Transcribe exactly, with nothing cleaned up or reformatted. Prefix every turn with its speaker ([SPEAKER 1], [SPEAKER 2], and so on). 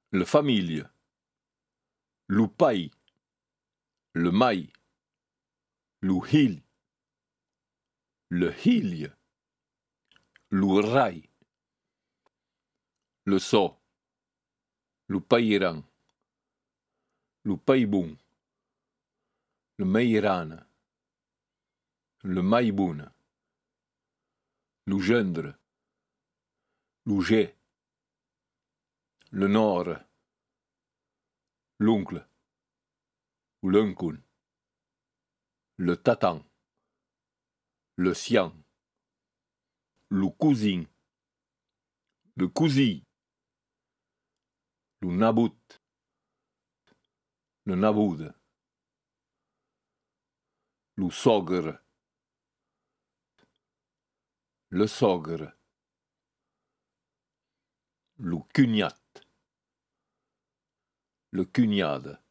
[SPEAKER 1] le famille, le pai, le mai, le hil, le hilje, le rai, le so, le pairan, le paibun, le meirane, le maïboun, le gendre, le jet, le nord, l'oncle, ou l'uncun, le tatan, le sian, le cousin, le cousi, le nabout, le naboud, le sogre, le sogre, le cugnat, le cugnade.